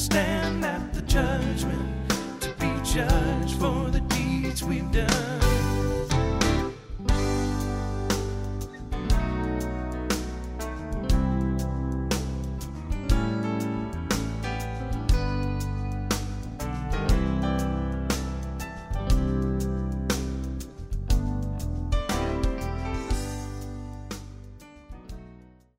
stand at the judgment to be judged for the deeds we've done.